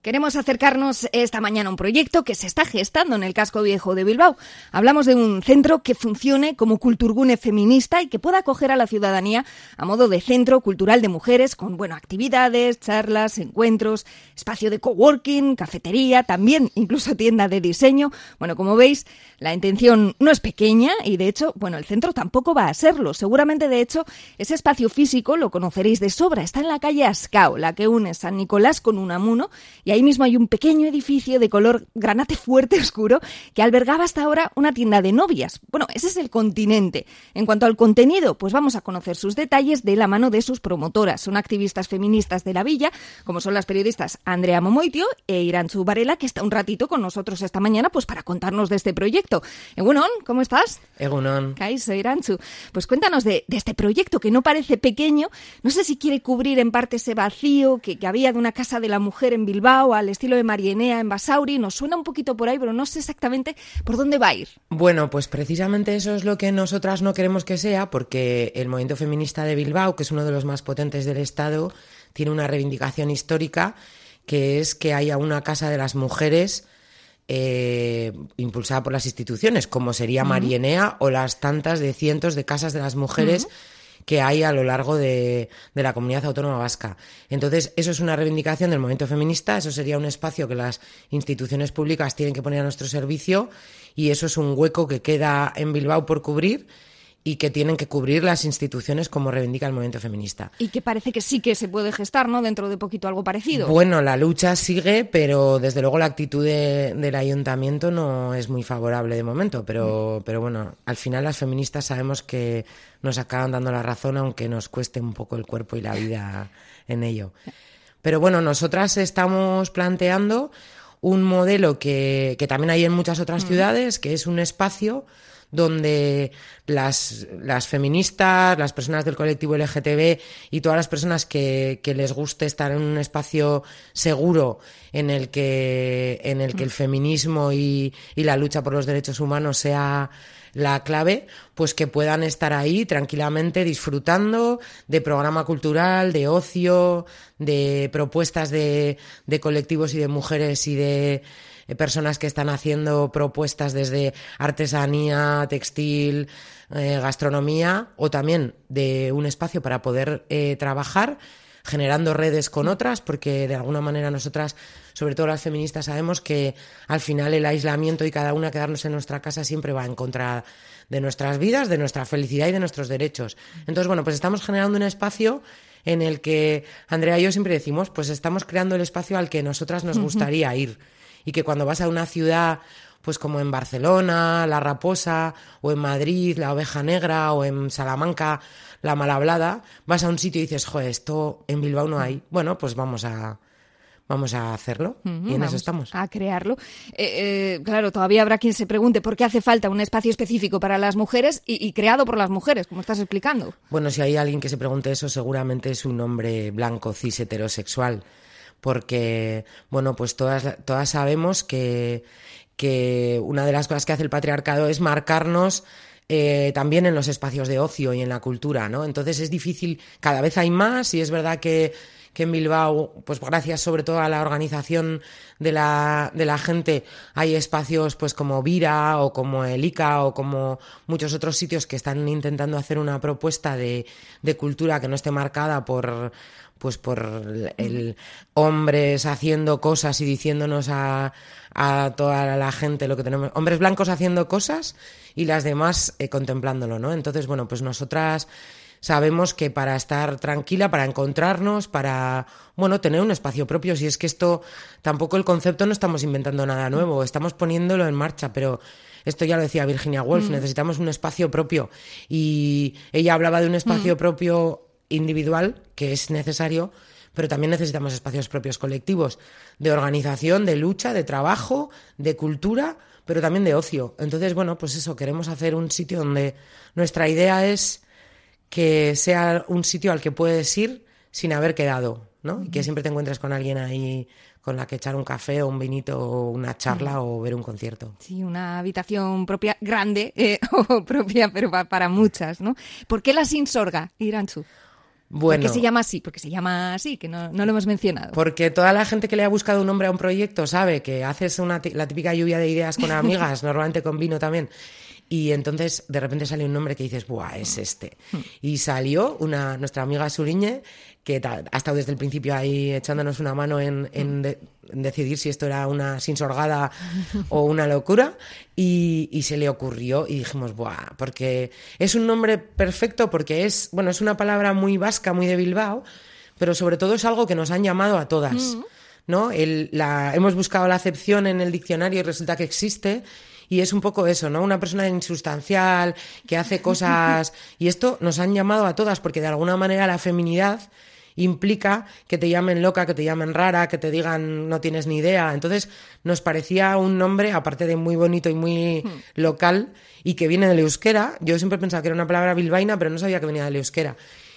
Queremos acercarnos esta mañana a un proyecto que se está gestando en el casco viejo de Bilbao. Hablamos de un centro que funcione como culturgune feminista y que pueda acoger a la ciudadanía a modo de centro cultural de mujeres con, actividades, charlas, encuentros, espacio de coworking, cafetería, también incluso tienda de diseño. Bueno, como veis, la intención no es pequeña y, de hecho, el centro tampoco va a serlo. Seguramente, de hecho, ese espacio físico lo conoceréis de sobra. Está en la calle Ascao, la que une San Nicolás con Unamuno, y ahí mismo hay un pequeño edificio de color granate fuerte oscuro que albergaba hasta ahora una tienda de novias. Ese es el continente. En cuanto al contenido, pues vamos a conocer sus detalles de la mano de sus promotoras. Son activistas feministas de la villa, como son las periodistas Andrea Momoitio e Irantzu Varela, que está un ratito con nosotros esta mañana pues para contarnos de este proyecto. Egunon, ¿cómo estás? Egunon. Kaixo, Irantzu. Pues cuéntanos de este proyecto que no parece pequeño. No sé si quiere cubrir en parte ese vacío que había de una casa de la mujer en Bilbao, al estilo de Marienea en Basauri. Nos suena un poquito por ahí, pero no sé exactamente por dónde va a ir. Bueno, pues precisamente eso es lo que nosotras no queremos que sea, porque el movimiento feminista de Bilbao, que es uno de los más potentes del Estado, tiene una reivindicación histórica, que es que haya una casa de las mujeres impulsada por las instituciones, como sería Marienea o las tantas de cientos de casas de las mujeres que hay a lo largo de la comunidad autónoma vasca. Entonces, eso es una reivindicación del movimiento feminista, eso sería un espacio que las instituciones públicas tienen que poner a nuestro servicio, y eso es un hueco que queda en Bilbao por cubrir y que tienen que cubrir las instituciones, como reivindica el movimiento feminista. Y que parece que sí que se puede gestar, ¿no?, dentro de poquito algo parecido. Bueno, la lucha sigue, pero desde luego la actitud del ayuntamiento no es muy favorable de momento, pero bueno, al final las feministas sabemos que nos acaban dando la razón, aunque nos cueste un poco el cuerpo y la vida en ello. Pero bueno, nosotras estamos planteando un modelo que también hay en muchas otras ciudades, que es un espacio donde las feministas, las personas del colectivo LGTB y todas las personas que les guste estar en un espacio seguro en el que el feminismo y la lucha por los derechos humanos sea la clave, pues que puedan estar ahí tranquilamente disfrutando de programa cultural, de ocio, de propuestas de colectivos y de mujeres y de personas que están haciendo propuestas desde artesanía, textil, gastronomía, o también de un espacio para poder trabajar generando redes con otras, porque de alguna manera nosotras, sobre todo las feministas, sabemos que al final el aislamiento y cada una quedarnos en nuestra casa siempre va en contra de nuestras vidas, de nuestra felicidad y de nuestros derechos. Entonces, pues estamos generando un espacio en el que Andrea y yo siempre decimos, pues estamos creando el espacio al que nosotras nos gustaría ir. Y que cuando vas a una ciudad, pues como en Barcelona, La Raposa, o en Madrid, La Oveja Negra, o en Salamanca, La Malhablada, vas a un sitio y dices, joder, esto en Bilbao no hay. Bueno, pues vamos a hacerlo, y en eso estamos. A crearlo. Claro, todavía habrá quien se pregunte por qué hace falta un espacio específico para las mujeres y creado por las mujeres, como estás explicando. Bueno, si hay alguien que se pregunte eso, seguramente es un hombre blanco, cis, heterosexual. Porque, pues todas sabemos que una de las cosas que hace el patriarcado es marcarnos también en los espacios de ocio y en la cultura, ¿no? Entonces es difícil, cada vez hay más, y es verdad que en Bilbao, pues gracias sobre todo a la organización de la gente, hay espacios pues como Vira o como el ICA o como muchos otros sitios que están intentando hacer una propuesta de cultura que no esté marcada por el hombres haciendo cosas y diciéndonos a toda la gente lo que tenemos, hombres blancos haciendo cosas y las demás contemplándolo, ¿no? Entonces, pues nosotras sabemos que para estar tranquila, para encontrarnos, para, tener un espacio propio, si es que esto, tampoco el concepto no estamos inventando nada nuevo, estamos poniéndolo en marcha, pero esto ya lo decía Virginia Woolf, necesitamos un espacio propio, y ella hablaba de un espacio propio individual, que es necesario, pero también necesitamos espacios propios colectivos, de organización, de lucha, de trabajo, de cultura, pero también de ocio. Entonces, pues eso, queremos hacer un sitio donde nuestra idea es que sea un sitio al que puedes ir sin haber quedado, ¿no? Y que siempre te encuentres con alguien ahí con la que echar un café o un vinito o una charla o ver un concierto. Sí, una habitación propia grande o propia, pero para muchas, ¿no? ¿Por qué la Sinsorga, Irantzu? Bueno, ¿por qué se llama así? Porque se llama así, que no lo hemos mencionado. Porque toda la gente que le ha buscado un nombre a un proyecto sabe que haces la típica lluvia de ideas con amigas, normalmente con vino también, y entonces de repente sale un nombre que dices, ¡buah, es este! Y salió nuestra amiga Suriñe, que ha estado desde el principio ahí echándonos una mano en decidir si esto era una sinsorgada o una locura, y se le ocurrió y dijimos, ¡buah! Porque es un nombre perfecto, porque es una palabra muy vasca, muy de Bilbao, pero sobre todo es algo que nos han llamado a todas, ¿no? Hemos buscado la acepción en el diccionario y resulta que existe. Y es un poco eso, ¿no? Una persona insustancial, que hace cosas... Y esto nos han llamado a todas, porque de alguna manera la feminidad implica que te llamen loca, que te llamen rara, que te digan no tienes ni idea. Entonces nos parecía un nombre, aparte de muy bonito y muy local, y que viene del euskera. Yo siempre pensaba que era una palabra bilbaína, pero no sabía que venía del euskera.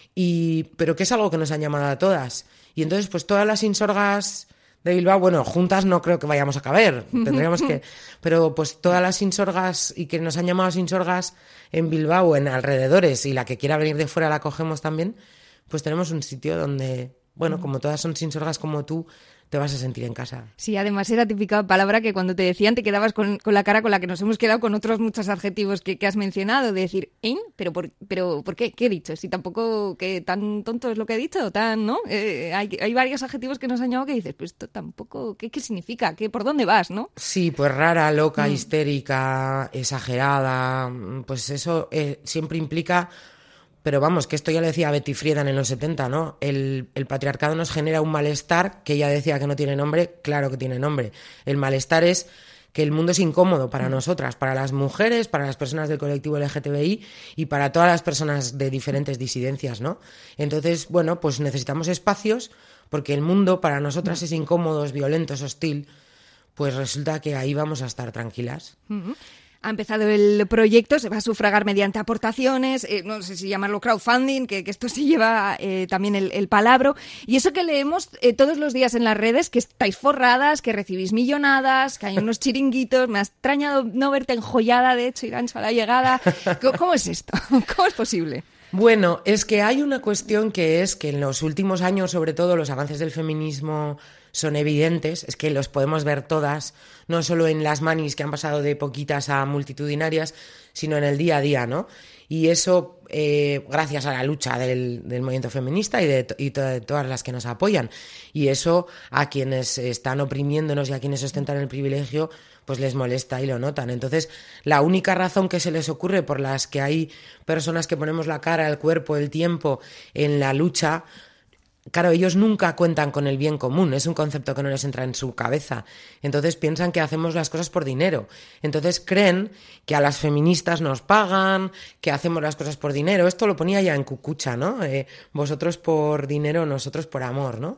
Pero que es algo que nos han llamado a todas. Y entonces, pues todas las insorgas de Bilbao, bueno, juntas no creo que vayamos a caber, tendríamos que... Pero pues todas las insorgas y que nos han llamado insorgas en Bilbao, en alrededores, y la que quiera venir de fuera la cogemos también, pues tenemos un sitio donde, bueno, como todas son insorgas como tú, te vas a sentir en casa. Sí, además era típica palabra que cuando te decían te quedabas con la cara con la que nos hemos quedado con otros muchos adjetivos que has mencionado, de decir, ¿eh? ¿Pero por qué? ¿Qué he dicho? Si tampoco, que tan tonto es lo que he dicho, ¿no? Hay varios adjetivos que nos han llamado que dices, pues esto tampoco, ¿qué significa? ¿Por dónde vas, no? Sí, pues rara, loca, histérica, exagerada, pues eso siempre implica... Pero vamos, que esto ya lo decía Betty Friedan en los 70, ¿no? El patriarcado nos genera un malestar que ella decía que no tiene nombre, claro que tiene nombre. El malestar es que el mundo es incómodo para nosotras, para las mujeres, para las personas del colectivo LGTBI y para todas las personas de diferentes disidencias, ¿no? Entonces, bueno, pues necesitamos espacios porque el mundo para nosotras es incómodo, es violento, es hostil, pues resulta que ahí vamos a estar tranquilas. Ha empezado el proyecto, se va a sufragar mediante aportaciones, no sé si llamarlo crowdfunding, que esto se lleva también el palabro. Y eso que leemos todos los días en las redes, que estáis forradas, que recibís millonadas, que hay unos chiringuitos. Me ha extrañado no verte enjollada, de hecho, y gancho a la llegada. ¿Cómo es esto? ¿Cómo es posible? Bueno, es que hay una cuestión que es que en los últimos años, sobre todo, los avances del feminismo son evidentes, es que los podemos ver todas, no solo en las manis que han pasado de poquitas a multitudinarias, sino en el día a día, ¿no? Y eso gracias a la lucha del movimiento feminista y de todas las que nos apoyan. Y eso a quienes están oprimiéndonos y a quienes ostentan el privilegio, pues les molesta y lo notan. Entonces, la única razón que se les ocurre por las que hay personas que ponemos la cara, el cuerpo, el tiempo en la lucha... Claro, ellos nunca cuentan con el bien común, es un concepto que no les entra en su cabeza. Entonces piensan que hacemos las cosas por dinero. Entonces creen que a las feministas nos pagan, que hacemos las cosas por dinero. Esto lo ponía ya en Cucucha, ¿no? Vosotros por dinero, nosotros por amor, ¿no?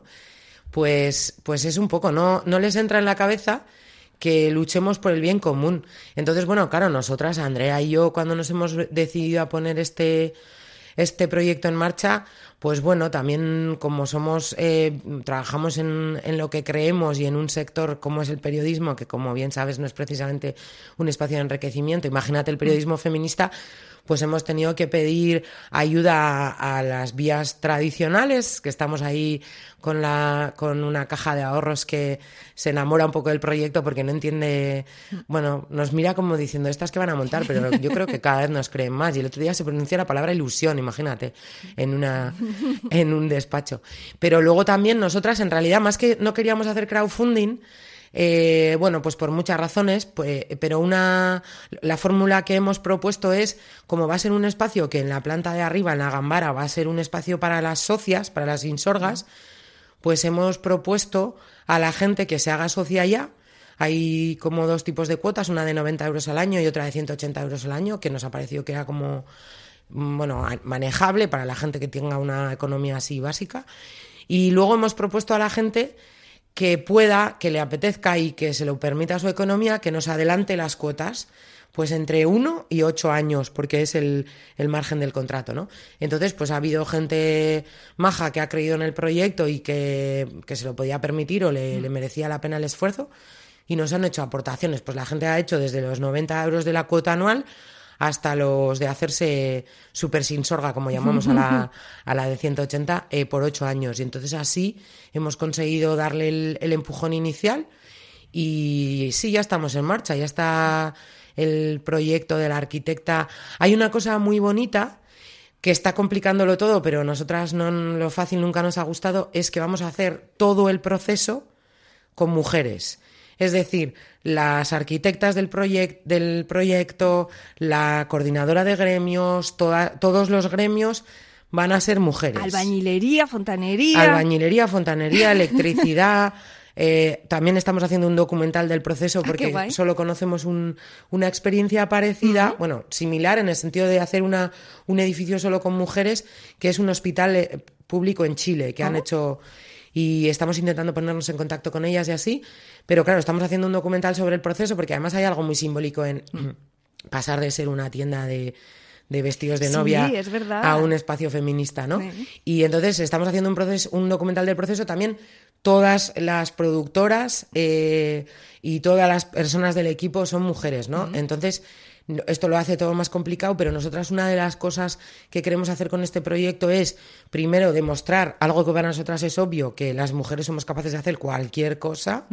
Pues es un poco, no les entra en la cabeza que luchemos por el bien común. Entonces, bueno, claro, nosotras, Andrea y yo, cuando nos hemos decidido a poner este proyecto en marcha, pues bueno, también como trabajamos en lo que creemos y en un sector como es el periodismo, que como bien sabes no es precisamente un espacio de enriquecimiento, imagínate el periodismo feminista, pues hemos tenido que pedir ayuda a las vías tradicionales, que estamos ahí con una caja de ahorros que se enamora un poco del proyecto porque no entiende, bueno, nos mira como diciendo, estas que van a montar, pero yo creo que cada vez nos creen más. Y el otro día se pronunció la palabra ilusión, imagínate, en un despacho. Pero luego también nosotras, en realidad, más que no queríamos hacer crowdfunding, bueno, pues por muchas razones, pero la fórmula que hemos propuesto es, como va a ser un espacio que en la planta de arriba, en la Gambara, va a ser un espacio para las socias, para las insorgas, pues hemos propuesto a la gente que se haga socia ya. Hay como dos tipos de cuotas, una de 90 euros al año y otra de 180 euros al año, que nos ha parecido que era como, bueno, manejable para la gente que tenga una economía así básica. Y luego hemos propuesto a la gente que pueda, que le apetezca y que se lo permita su economía, que nos adelante las cuotas, pues entre 1 y 8 años, porque es el margen del contrato, ¿no? Entonces, pues ha habido gente maja que ha creído en el proyecto y que se lo podía permitir o le merecía la pena el esfuerzo, y nos han hecho aportaciones. Pues la gente ha hecho desde los 90 euros de la cuota anual hasta los de hacerse súper sin sorga, como llamamos a la de 180, por 8 años. Y entonces así hemos conseguido darle el empujón inicial y sí, ya estamos en marcha, ya está el proyecto de la arquitecta. Hay una cosa muy bonita que está complicándolo todo, pero nosotras lo fácil nunca nos ha gustado, es que vamos a hacer todo el proceso con mujeres. Es decir, las arquitectas del proyecto, la coordinadora de gremios, todos los gremios van a ser mujeres. Albañilería, fontanería, electricidad. También estamos haciendo un documental del proceso porque solo conocemos una experiencia parecida, bueno, similar en el sentido de hacer un edificio solo con mujeres, que es un hospital público en Chile, que han hecho... Y estamos intentando ponernos en contacto con ellas y así, pero claro, estamos haciendo un documental sobre el proceso porque además hay algo muy simbólico en pasar de ser una tienda de vestidos de novia a un espacio feminista, ¿no? Sí. Y entonces estamos haciendo un documental del proceso también. Todas las productoras y todas las personas del equipo son mujeres, ¿no? Entonces, esto lo hace todo más complicado, pero nosotras una de las cosas que queremos hacer con este proyecto es, primero, demostrar algo que para nosotras es obvio, que las mujeres somos capaces de hacer cualquier cosa,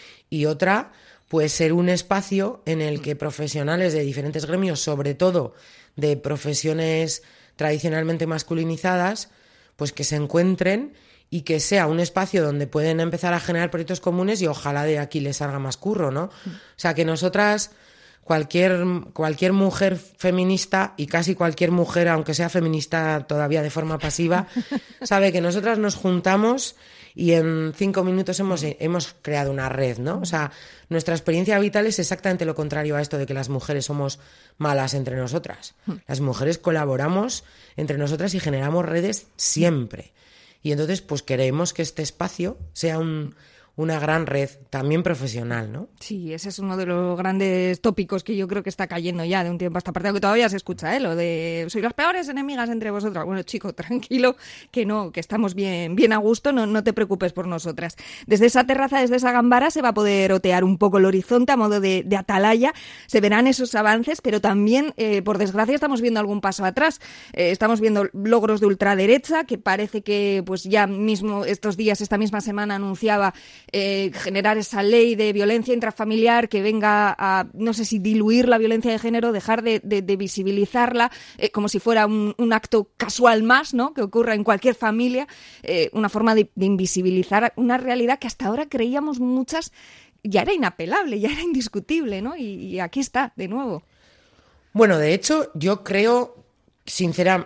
y otra, pues ser un espacio en el que profesionales de diferentes gremios, sobre todo de profesiones tradicionalmente masculinizadas, pues que se encuentren y que sea un espacio donde pueden empezar a generar proyectos comunes y ojalá de aquí les salga más curro, ¿no? O sea, que nosotras, cualquier mujer feminista y casi cualquier mujer, aunque sea feminista todavía de forma pasiva, sabe que nosotras nos juntamos y en 5 minutos hemos creado una red, ¿no? O sea, nuestra experiencia vital es exactamente lo contrario a esto de que las mujeres somos malas entre nosotras. Las mujeres colaboramos entre nosotras y generamos redes siempre. Y entonces, pues queremos que este espacio sea una gran red, también profesional, ¿no? Sí, ese es uno de los grandes tópicos que yo creo que está cayendo ya de un tiempo a esta parte, aunque todavía se escucha, lo de sois las peores enemigas entre vosotras. Bueno, chico, tranquilo, que no, que estamos bien a gusto, no te preocupes por nosotras. Desde esa terraza, desde esa gambara, se va a poder otear un poco el horizonte a modo de atalaya, se verán esos avances, pero también, por desgracia, estamos viendo algún paso atrás. Estamos viendo logros de ultraderecha, que parece que pues ya mismo estos días, esta misma semana, anunciaba generar esa ley de violencia intrafamiliar que venga a, no sé si diluir la violencia de género, dejar de visibilizarla como si fuera un acto casual más, ¿no? Que ocurra en cualquier familia, una forma de invisibilizar una realidad que hasta ahora creíamos muchas ya era inapelable, ya era indiscutible, ¿no? Y aquí está, de nuevo. Bueno, de hecho, yo creo sincera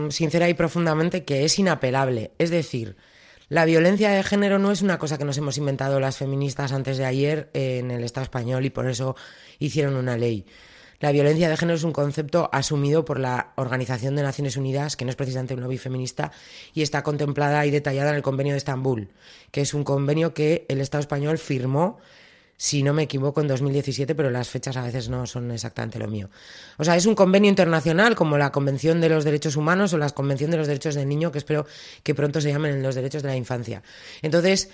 y profundamente que es inapelable. Es decir, la violencia de género no es una cosa que nos hemos inventado las feministas antes de ayer en el Estado español y por eso hicieron una ley. La violencia de género es un concepto asumido por la Organización de Naciones Unidas, que no es precisamente un lobby feminista, y está contemplada y detallada en el Convenio de Estambul, que es un convenio que el Estado español firmó, si no me equivoco, en 2017, pero las fechas a veces no son exactamente lo mío. O sea, es un convenio internacional como la Convención de los Derechos Humanos o la Convención de los Derechos del Niño, que espero que pronto se llamen los Derechos de la Infancia. Entonces,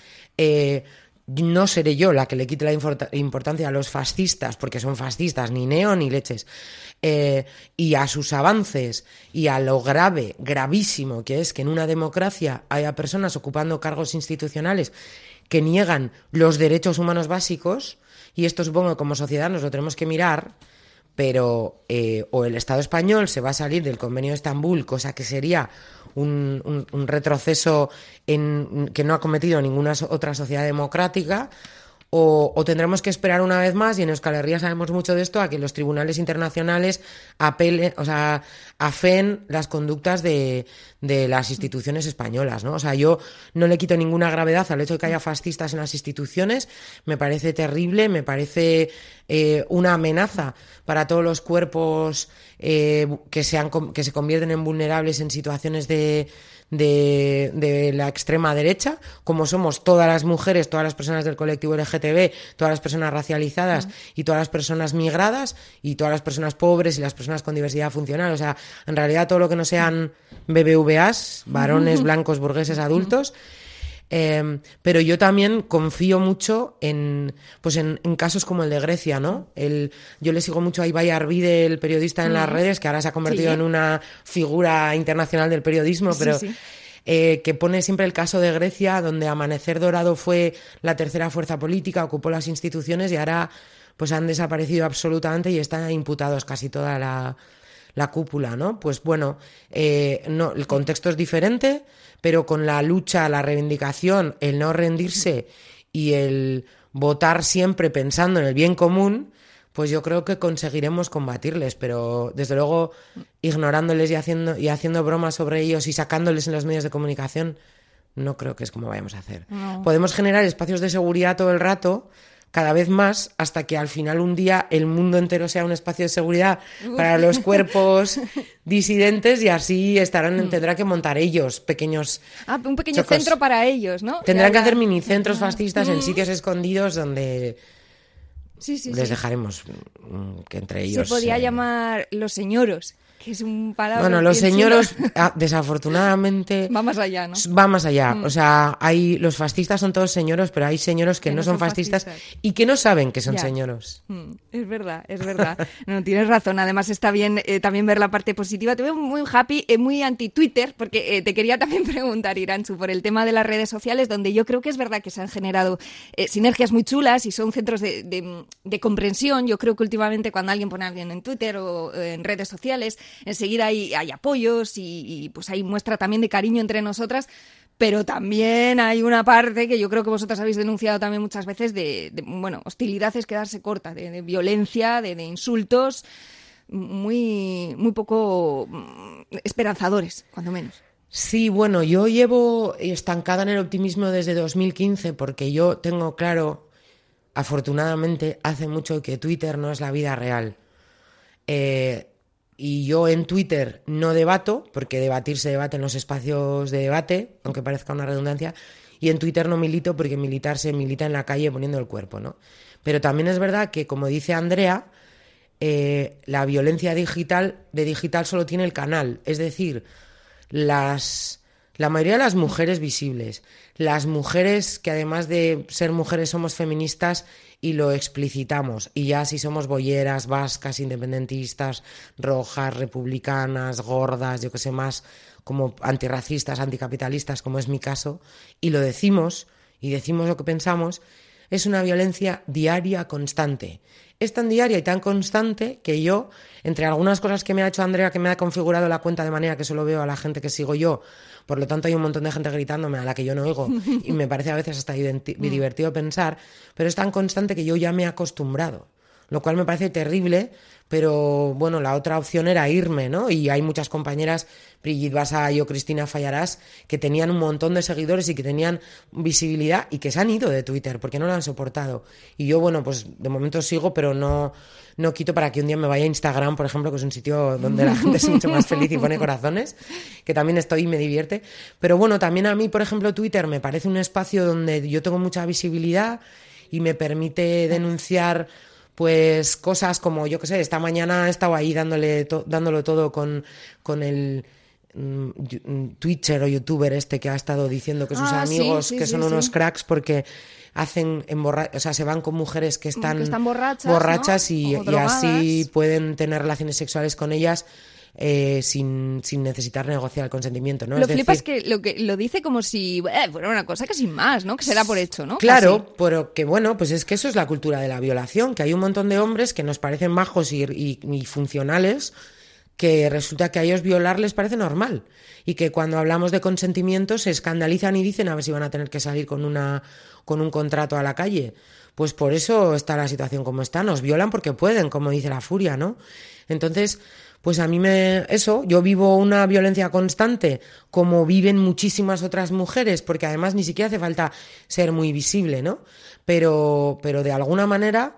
no seré yo la que le quite la importancia a los fascistas, porque son fascistas, ni neo ni leches, y a sus avances y a lo gravísimo que es que en una democracia haya personas ocupando cargos institucionales que niegan los derechos humanos básicos, y esto supongo que como sociedad nos lo tenemos que mirar, pero o el Estado español se va a salir del Convenio de Estambul, cosa que sería un retroceso que no ha cometido ninguna otra sociedad democrática, o tendremos que esperar una vez más, y en Euskal Herria sabemos mucho de esto, a que los tribunales internacionales afeen las conductas de las instituciones españolas, ¿no? O sea, yo no le quito ninguna gravedad al hecho de que haya fascistas en las instituciones, me parece terrible, me parece una amenaza para todos los cuerpos que se convierten en vulnerables en situaciones de la extrema derecha, como somos todas las mujeres, todas las personas del colectivo LGTB, todas las personas racializadas y todas las personas migradas y todas las personas pobres y las personas con diversidad funcional. O sea, en realidad todo lo que no sean BBVAs, varones blancos burgueses adultos, Pero yo también confío mucho en casos como el de Grecia, ¿no? Yo le sigo mucho a Ibai Arvide, el periodista en las redes, que ahora se ha convertido en una figura internacional del periodismo, pero que pone siempre el caso de Grecia, donde Amanecer Dorado fue la tercera fuerza política, ocupó las instituciones y ahora pues han desaparecido absolutamente y están imputados casi toda la cúpula, ¿no? Pues bueno, no, el contexto es diferente, pero con la lucha, la reivindicación, el no rendirse y el votar siempre pensando en el bien común, pues yo creo que conseguiremos combatirles, pero desde luego ignorándoles y haciendo bromas sobre ellos y sacándoles en los medios de comunicación, no creo que es como vayamos a hacer. No. Podemos generar espacios de seguridad todo el rato, cada vez más, hasta que al final un día el mundo entero sea un espacio de seguridad para los cuerpos disidentes y así tendrán que montar ellos pequeños un pequeño chocos. Centro para ellos, ¿no? Tendrán que hacer minicentros fascistas en sitios escondidos donde les dejaremos que entre ellos... Se podía llamar los señoros, que es un palabra... Bueno, los señoros, desafortunadamente... Va más allá, ¿no? Va más allá. O sea, los fascistas son todos señoros, pero hay señoros que no son fascistas y que no saben que son señoros. Es verdad, es verdad. No, tienes razón. Además está bien también ver la parte positiva. Te veo muy happy, muy anti-Twitter, porque te quería también preguntar, Iranzu, por el tema de las redes sociales, donde yo creo que es verdad que se han generado sinergias muy chulas y son centros de comprensión. Yo creo que últimamente cuando alguien pone a alguien en Twitter o en redes sociales, enseguida hay apoyos y pues hay muestra también de cariño entre nosotras, pero también hay una parte que yo creo que vosotras habéis denunciado también muchas veces de hostilidad es quedarse corta, de violencia, de insultos muy poco esperanzadores, cuando menos. Sí, bueno, yo llevo estancada en el optimismo desde 2015 porque yo tengo claro, afortunadamente, hace mucho que Twitter no es la vida real. Y yo en Twitter no debato, porque debatir se debate en los espacios de debate, aunque parezca una redundancia, y en Twitter no milito porque militar se milita en la calle poniendo el cuerpo, ¿no? Pero también es verdad que, como dice Andrea, la violencia digital solo tiene el canal, es decir, la mayoría de las mujeres visibles, las mujeres que además de ser mujeres somos feministas y lo explicitamos, y ya si somos bolleras, vascas, independentistas, rojas, republicanas, gordas, yo que sé, más como antirracistas, anticapitalistas, como es mi caso, y lo decimos, y decimos lo que pensamos, es una violencia diaria, constante. Es tan diaria y tan constante que yo, entre algunas cosas que me ha hecho Andrea, que me ha configurado la cuenta de manera que solo veo a la gente que sigo yo, por lo tanto hay un montón de gente gritándome a la que yo no oigo y me parece a veces hasta divertido pensar, pero es tan constante que yo ya me he acostumbrado, lo cual me parece terrible, pero bueno, la otra opción era irme, ¿no? Y hay muchas compañeras, Brigitte Basay o Cristina Fallarás, que tenían un montón de seguidores y que tenían visibilidad y que se han ido de Twitter porque no lo han soportado. Y yo, bueno, pues de momento sigo, pero no quito para que un día me vaya a Instagram, por ejemplo, que es un sitio donde la gente es mucho más feliz y pone corazones, que también estoy y me divierte. Pero bueno, también a mí, por ejemplo, Twitter me parece un espacio donde yo tengo mucha visibilidad y me permite denunciar pues cosas como, yo qué sé, esta mañana he estado ahí dándolo todo con el Twitcher o youtuber que ha estado diciendo que sus amigos son unos cracks porque hacen se van con mujeres que están borrachas, ¿no? y así pueden tener relaciones sexuales con ellas sin necesitar negociar el consentimiento, ¿no? Lo flipas que lo dice como si fuera una cosa que sin más, ¿no? Que se da por hecho, ¿no? Claro, casi. Pero que bueno, pues es que eso es la cultura de la violación, que hay un montón de hombres que nos parecen majos y funcionales, que resulta que a ellos violar les parece normal y que cuando hablamos de consentimiento se escandalizan y dicen a ver si van a tener que salir con un contrato a la calle. Pues por eso está la situación como está, nos violan porque pueden, como dice la furia, ¿no? Entonces, pues a mí yo vivo una violencia constante como viven muchísimas otras mujeres, porque además ni siquiera hace falta ser muy visible, ¿no? Pero de alguna manera,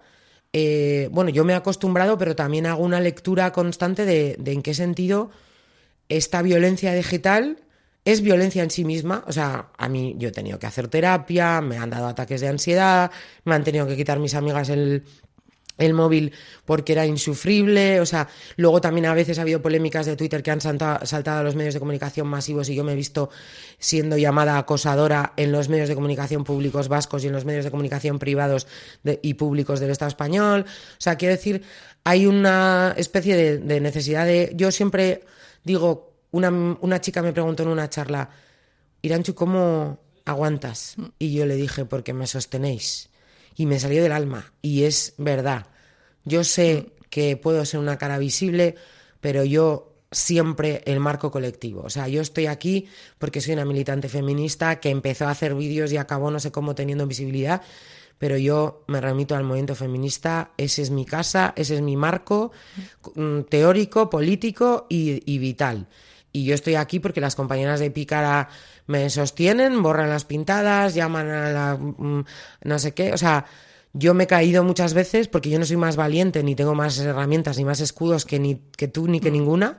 yo me he acostumbrado, pero también hago una lectura constante de en qué sentido esta violencia digital es violencia en sí misma. O sea, a mí yo he tenido que hacer terapia, me han dado ataques de ansiedad, me han tenido que quitar mis amigas el el móvil porque era insufrible, o sea, luego también a veces ha habido polémicas de Twitter que han saltado a los medios de comunicación masivos y yo me he visto siendo llamada acosadora en los medios de comunicación públicos vascos y en los medios de comunicación privados y públicos del Estado español. O sea, quiero decir, hay una especie de necesidad de... Yo siempre digo, una chica me preguntó en una charla, Irantxu, ¿cómo aguantas? Y yo le dije, porque me sostenéis. Y me salió del alma, y es verdad. Yo sé que puedo ser una cara visible, pero yo siempre el marco colectivo. O sea, yo estoy aquí porque soy una militante feminista que empezó a hacer vídeos y acabó no sé cómo teniendo visibilidad, pero yo me remito al movimiento feminista, ese es mi casa, ese es mi marco teórico, político y vital. Y yo estoy aquí porque las compañeras de Pícara me sostienen, borran las pintadas, llaman a la no sé qué. O sea, yo me he caído muchas veces porque yo no soy más valiente, ni tengo más herramientas, ni más escudos que tú, ni que ninguna.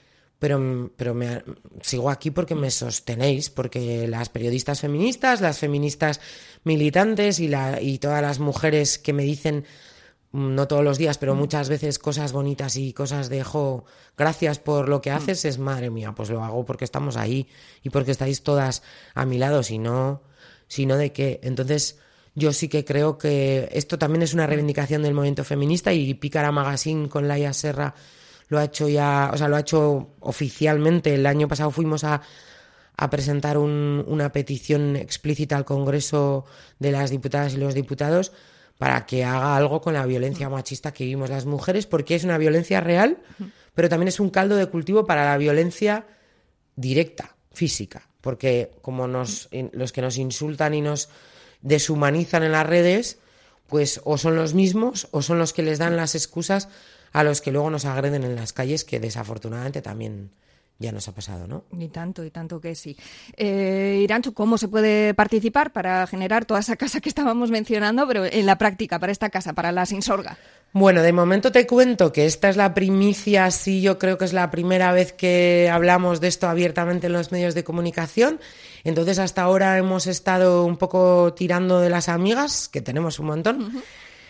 Pero sigo aquí porque me sostenéis, porque las periodistas feministas, las feministas militantes y todas las mujeres que me dicen... no todos los días, pero muchas veces cosas bonitas y cosas de gracias por lo que haces, es madre mía, pues lo hago porque estamos ahí y porque estáis todas a mi lado, si no de qué. Entonces yo sí que creo que esto también es una reivindicación del movimiento feminista y Pícara Magazine con Laia Serra lo ha hecho ya, o sea, lo ha hecho oficialmente. El año pasado fuimos a presentar una petición explícita al Congreso de las diputadas y los diputados para que haga algo con la violencia machista que vivimos las mujeres, porque es una violencia real, pero también es un caldo de cultivo para la violencia directa, física, porque como los que nos insultan y nos deshumanizan en las redes, pues o son los mismos o son los que les dan las excusas a los que luego nos agreden en las calles, que desafortunadamente también ya nos ha pasado, ¿no? Y tanto que sí. Irantxu, ¿cómo se puede participar para generar toda esa casa que estábamos mencionando, pero en la práctica, para esta casa, para la Sinsorga? Bueno, de momento te cuento que esta es la primicia, sí, yo creo que es la primera vez que hablamos de esto abiertamente en los medios de comunicación. Entonces, hasta ahora hemos estado un poco tirando de las amigas, que tenemos un montón.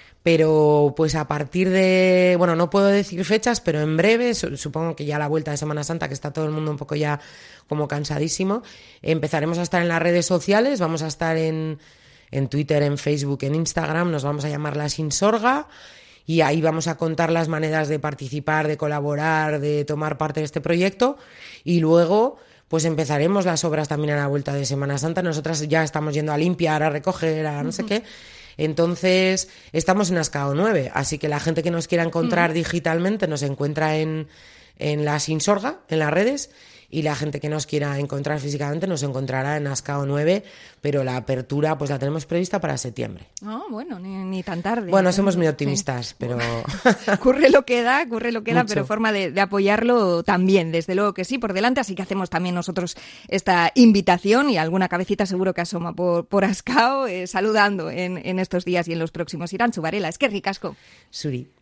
Pero pues a partir de, bueno, no puedo decir fechas, pero en breve, supongo que ya a la vuelta de Semana Santa, que está todo el mundo un poco ya como cansadísimo, empezaremos a estar en las redes sociales, vamos a estar en Twitter, en Facebook, en Instagram, nos vamos a llamar La Sinsorga y ahí vamos a contar las maneras de participar, de colaborar, de tomar parte de este proyecto y luego pues empezaremos las obras también a la vuelta de Semana Santa. Nosotras ya estamos yendo a limpiar, a recoger, a no sé qué. Entonces, estamos en Ascao 9, así que la gente que nos quiera encontrar digitalmente nos encuentra en La Sinsorga, en las redes, y la gente que nos quiera encontrar físicamente nos encontrará en Ascao 9, pero la apertura pues la tenemos prevista para septiembre. Ah, bueno, ni tan tarde. Bueno, somos muy optimistas, sí. Pero... Ocurre lo que da, pero forma de apoyarlo también, desde luego que sí, por delante, así que hacemos también nosotros esta invitación y alguna cabecita seguro que asoma por Ascao, saludando en estos días y en los próximos. Irantxu Varela, es que ricasco. Suri.